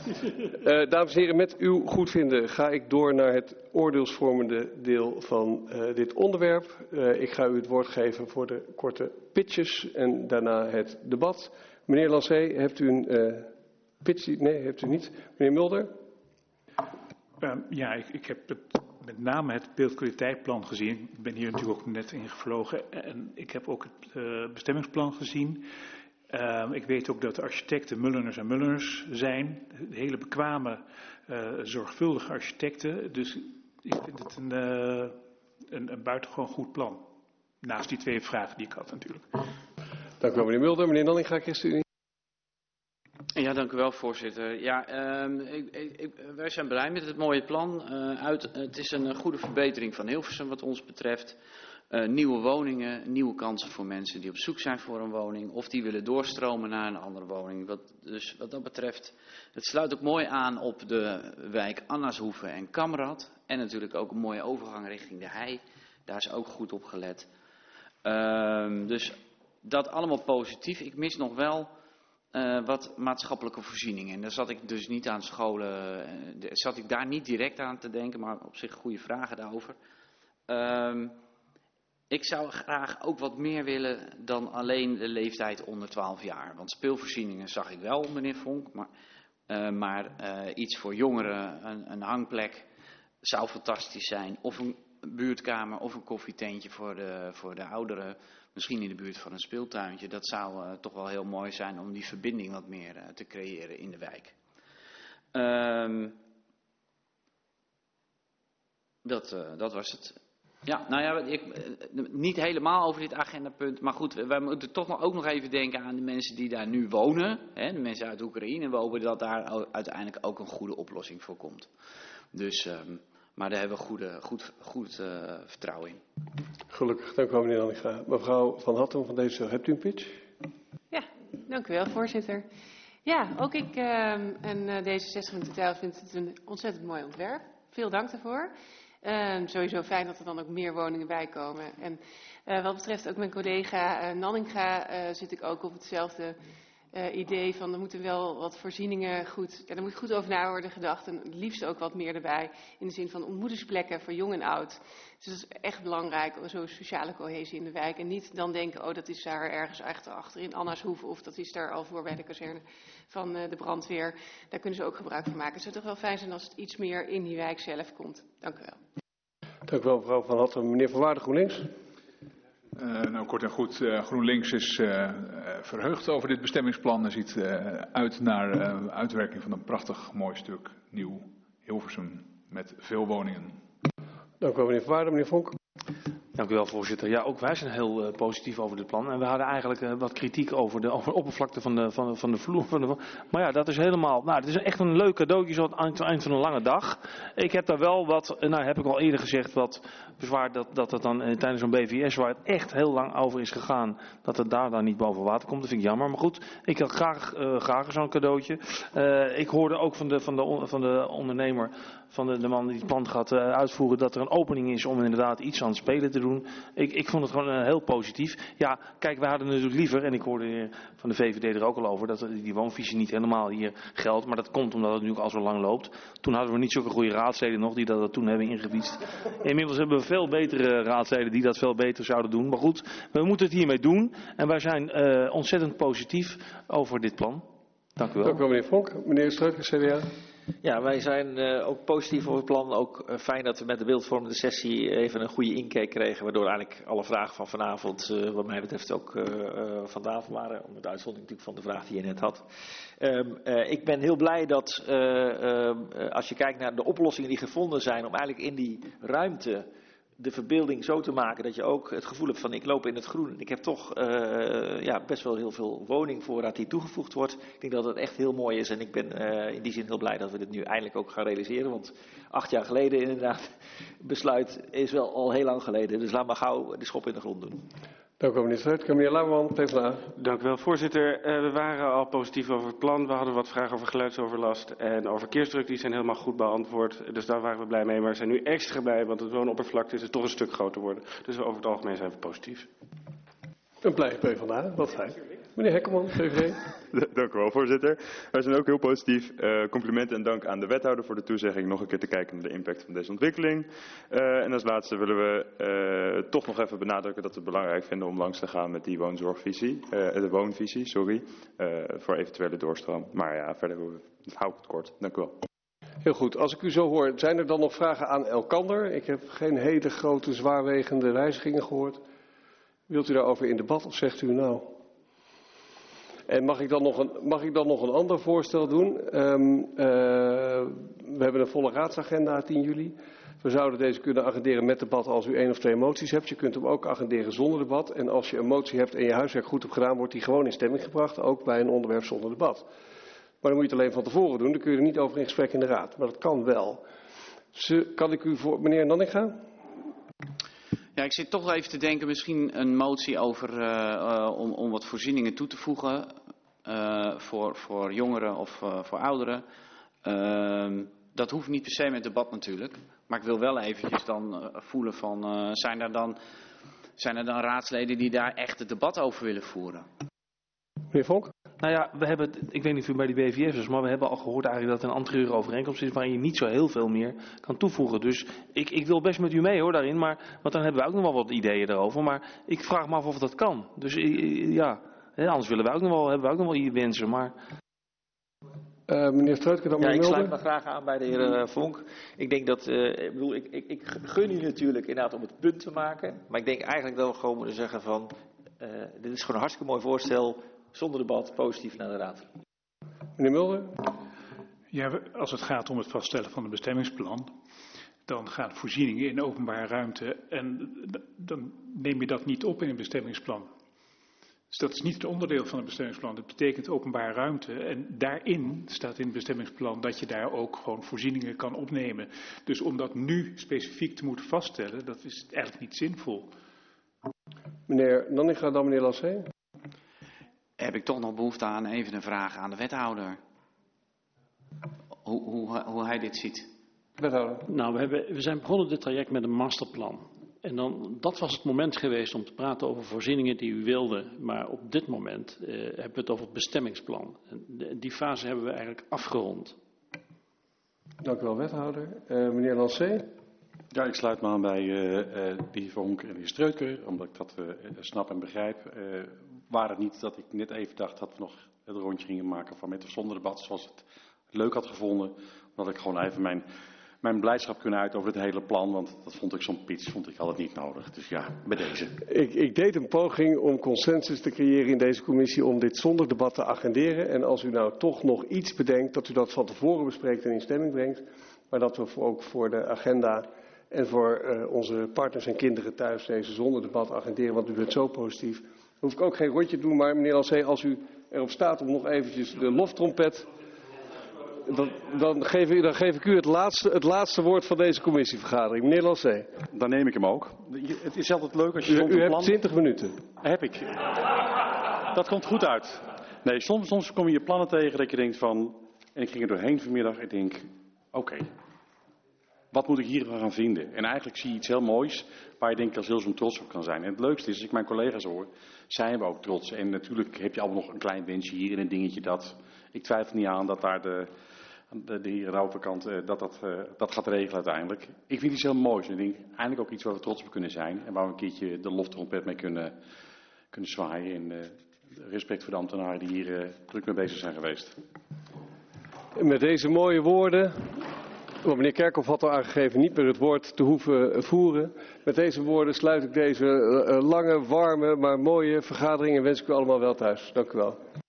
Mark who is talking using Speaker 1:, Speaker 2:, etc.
Speaker 1: Dames en heren, met uw goedvinden ga ik door naar het oordeelsvormende deel van dit onderwerp. Ik ga u het woord geven voor de korte pitches en daarna het debat. Meneer Lancé, heeft u een pitch? Nee, heeft u niet. Meneer Mulder?
Speaker 2: Ja, ik heb met name het beeldkwaliteitplan gezien. Ik ben hier natuurlijk ook net ingevlogen. En ik heb ook het bestemmingsplan gezien. Ik weet ook dat de architecten Mulleners en Mulleners zijn. Hele bekwame, zorgvuldige architecten. Dus ik vind het een buitengewoon goed plan. Naast die 2 vragen die ik had natuurlijk.
Speaker 1: Dank u wel, meneer Mulder. Meneer Nanninga, ChristenUnie.
Speaker 3: Ja, dank u wel, voorzitter. Ja, wij zijn blij met het mooie plan. Het is een goede verbetering van Hilversum wat ons betreft. Nieuwe woningen, nieuwe kansen voor mensen die op zoek zijn voor een woning of die willen doorstromen naar een andere woning. Dus wat dat betreft, het sluit ook mooi aan op de wijk Annashoeve en Kamrad. En natuurlijk ook een mooie overgang richting de Hei. Daar is ook goed op gelet. Dus dat allemaal positief. Ik mis nog wel wat maatschappelijke voorzieningen. En daar zat ik dus niet aan scholen, zat ik daar niet direct aan te denken, maar op zich goede vragen daarover. Ik zou graag ook wat meer willen dan alleen de leeftijd onder 12 jaar. Want speelvoorzieningen zag ik wel, meneer Vonk. Maar iets voor jongeren, een hangplek, zou fantastisch zijn. Of een buurtkamer of een koffietentje voor de ouderen. Misschien in de buurt van een speeltuintje. Dat zou toch wel heel mooi zijn om die verbinding wat meer te creëren in de wijk. Dat was het. Ja, nou ja, niet helemaal over dit agendapunt, maar goed, wij moeten toch ook nog even denken aan de mensen die daar nu wonen. Hè, de mensen uit Oekraïne, we hopen dat daar uiteindelijk ook een goede oplossing voor komt. Dus, maar daar hebben we goed vertrouwen in.
Speaker 1: Gelukkig, dank u wel, meneer Nanninga. Mevrouw Van Hattem van D66, hebt u een pitch?
Speaker 4: Ja, dank u wel, voorzitter. Ja, ook ik en D66 in totaal vind het een ontzettend mooi ontwerp. Veel dank daarvoor. Sowieso fijn dat er dan ook meer woningen bij komen. En wat betreft ook mijn collega Nanninga zit ik ook op hetzelfde idee van er moeten wel wat voorzieningen goed, ja, er moet goed over na worden gedacht en het liefst ook wat meer erbij in de zin van ontmoetingsplekken voor jong en oud. Dus dat is echt belangrijk, zo'n sociale cohesie in de wijk en niet dan denken, oh dat is daar ergens achter in Annashoeve of dat is daar al voor bij de kazerne van de brandweer. Daar kunnen ze ook gebruik van maken. Het zou toch wel fijn zijn als het iets meer in die wijk zelf komt. Dank u wel.
Speaker 1: Dank u wel, mevrouw Van Hattem. Meneer Van Waarden, GroenLinks.
Speaker 5: Nou, kort en goed. GroenLinks is verheugd over dit bestemmingsplan en ziet uit naar uitwerking van een prachtig mooi stuk nieuw Hilversum met veel woningen.
Speaker 1: Dank u wel, meneer Van Waarden. Meneer Vonk.
Speaker 6: Dank u wel, voorzitter. Ja, ook wij zijn heel positief over dit plan. En we hadden eigenlijk wat kritiek over de oppervlakte van de vloer. Maar ja, dat is helemaal... Nou, het is echt een leuk cadeautje zo aan het eind van een lange dag. Ik heb daar wel wat, heb ik al eerder gezegd, wat bezwaar dat het dan tijdens zo'n BVS, waar het echt heel lang over is gegaan, dat het daar dan niet boven water komt. Dat vind ik jammer. Maar goed, ik had graag zo'n cadeautje. Ik hoorde ook van de ondernemer, van de man die het plan gaat uitvoeren, dat er een opening is om inderdaad iets aan het spelen te doen. Ik vond het gewoon heel positief. Ja, kijk, wij hadden natuurlijk liever, en ik hoorde van de VVD er ook al over, dat die woonvisie niet helemaal hier geldt. Maar dat komt omdat het natuurlijk al zo lang loopt. Toen hadden we niet zulke goede raadsleden nog die dat toen hebben ingefietst. Inmiddels hebben we veel betere raadsleden die dat veel beter zouden doen. Maar goed, we moeten het hiermee doen. En wij zijn ontzettend positief over dit plan. Dank u wel.
Speaker 1: Dank u wel, meneer Vonk. Meneer Streuker, CDA.
Speaker 7: Ja, wij zijn ook positief over het plan. Ook fijn dat we met de beeldvormende sessie even een goede inkijk kregen. Waardoor eigenlijk alle vragen van vanavond wat mij betreft ook van tafel waren. Om het uitzondering natuurlijk van de vraag die je net had. Ik ben heel blij dat als je kijkt naar de oplossingen die gevonden zijn. Om eigenlijk in die ruimte de verbeelding zo te maken dat je ook het gevoel hebt van ik loop in het groen. Ik heb toch best wel heel veel woningvoorraad die toegevoegd wordt. Ik denk dat het echt heel mooi is en ik ben in die zin heel blij dat we dit nu eindelijk ook gaan realiseren. Want 8 jaar geleden inderdaad, besluit is wel al heel lang geleden. Dus laat maar gauw de schop in de grond doen.
Speaker 1: Dank u wel, meneer Streuker. Meneer Lauwman, PvdA.
Speaker 8: Dank u wel, voorzitter. We waren al positief over het plan. We hadden wat vragen over geluidsoverlast en over verkeersdruk. Die zijn helemaal goed beantwoord. Dus daar waren we blij mee. Maar we zijn nu extra blij, want het woonoppervlakte is toch een stuk groter worden. Dus over het algemeen zijn we positief.
Speaker 1: Een blij PvdA, wat fijn. Meneer Hekkelman, VVD.
Speaker 9: Dank u wel, voorzitter. Wij zijn ook heel positief. Complimenten en dank aan de wethouder voor de toezegging nog een keer te kijken naar de impact van deze ontwikkeling. En als laatste willen we toch nog even benadrukken dat we het belangrijk vinden om langs te gaan met die woonvisie, voor eventuele doorstroom. Maar ja, verder hou ik het kort. Dank u wel.
Speaker 1: Heel goed. Als ik u zo hoor, zijn er dan nog vragen aan elkander? Ik heb geen hele grote, zwaarwegende wijzigingen gehoord. Wilt u daarover in debat of zegt u nou? En mag ik dan nog een ander voorstel doen? We hebben een volle raadsagenda 10 juli. We zouden deze kunnen agenderen met debat als u 1 of 2 moties hebt. Je kunt hem ook agenderen zonder debat. En als je een motie hebt en je huiswerk goed hebt gedaan, wordt die gewoon in stemming gebracht. Ook bij een onderwerp zonder debat. Maar dan moet je het alleen van tevoren doen. Dan kun je er niet over in gesprek in de raad. Maar dat kan wel. Kan ik u voor meneer Nanninga?
Speaker 3: Ja, ik zit toch even te denken, misschien een motie over om wat voorzieningen toe te voegen voor jongeren of voor ouderen. Dat hoeft niet per se met debat natuurlijk. Maar ik wil wel eventjes dan voelen van, zijn er dan raadsleden die daar echt het debat over willen voeren?
Speaker 1: Meneer Vonk?
Speaker 6: Nou ja, ik weet niet of u bij die BVF is, maar we hebben al gehoord eigenlijk dat er een anterieure overeenkomst is waarin je niet zo heel veel meer kan toevoegen. Dus ik wil best met u mee hoor daarin, want dan hebben we ook nog wel wat ideeën daarover. Maar ik vraag me af of dat kan. Dus ja, anders hebben we ook nog wel wensen, maar...
Speaker 1: Meneer Streutke, dan meneer
Speaker 7: ik
Speaker 1: Mulder.
Speaker 7: sluit me graag aan bij de heer Vonk. Ik denk dat, ik gun u natuurlijk inderdaad om het punt te maken. Maar ik denk eigenlijk dat we gewoon moeten zeggen van, dit is gewoon een hartstikke mooi voorstel. Zonder debat, positief naar de raad.
Speaker 1: Meneer Mulder?
Speaker 2: Ja, als het gaat om het vaststellen van een bestemmingsplan, dan gaan voorzieningen in openbare ruimte en dan neem je dat niet op in een bestemmingsplan. Dus dat is niet het onderdeel van een bestemmingsplan. Dat betekent openbare ruimte en daarin staat in het bestemmingsplan dat je daar ook gewoon voorzieningen kan opnemen. Dus om dat nu specifiek te moeten vaststellen, dat is eigenlijk niet zinvol.
Speaker 1: Meneer Nanninga, dan meneer Lassé.
Speaker 3: Heb ik toch nog behoefte aan even een vraag aan de wethouder. Hoe hij dit ziet.
Speaker 1: Wethouder.
Speaker 10: Nou, we zijn begonnen dit traject met een masterplan. En dat was het moment geweest om te praten over voorzieningen die u wilde. Maar op dit moment hebben we het over het bestemmingsplan. En die fase hebben we eigenlijk afgerond.
Speaker 1: Dank u wel, wethouder. Meneer Lassé.
Speaker 11: Ja, ik sluit me aan bij de heer Vonk en de heer Streutke, omdat ik dat snap en begrijp. Waar het niet dat ik net even dacht dat we nog het rondje gingen maken van met of zonder debat, zoals het leuk had gevonden. Dat ik gewoon even mijn blijdschap kunnen uiten over het hele plan, want dat vond ik zo'n pitch, vond ik altijd niet nodig. Dus ja, bij deze.
Speaker 1: Ik deed een poging om consensus te creëren in deze commissie om dit zonder debat te agenderen. En als u nou toch nog iets bedenkt, dat u dat van tevoren bespreekt en in stemming brengt. Maar dat we ook voor de agenda en voor onze partners en kinderen thuis deze zonder debat agenderen, want u bent zo positief. Hoef ik ook geen rondje te doen, maar meneer Lassé, als u erop staat om nog eventjes de loftrompet, dan geef ik u het laatste woord van deze commissievergadering. Meneer Lassé.
Speaker 11: Dan neem ik hem ook. Het is altijd leuk als je soms
Speaker 1: u hebt 20 minuten.
Speaker 11: Heb ik. Dat komt goed uit. Nee, soms kom je plannen tegen dat je denkt van, en ik ging er doorheen vanmiddag, ik denk, oké. Wat moet ik hier gaan vinden? En eigenlijk zie je iets heel moois waar je denk ik als heel zo'n trots op kan zijn. En het leukste is, als ik mijn collega's hoor, zijn we ook trots. En natuurlijk heb je allemaal nog een klein wensje hier en een dingetje dat. Ik twijfel niet aan dat daar de heer aan de overkant dat gaat regelen uiteindelijk. Ik vind iets heel moois. En ik denk eindelijk ook iets waar we trots op kunnen zijn. En waar we een keertje de loftrompet mee kunnen zwaaien. En respect voor de ambtenaren die hier druk mee bezig zijn geweest.
Speaker 1: En met deze mooie woorden. Want meneer Kerkhoff had al aangegeven niet meer het woord te hoeven voeren. Met deze woorden sluit ik deze lange, warme, maar mooie vergadering en wens ik u allemaal wel thuis. Dank u wel.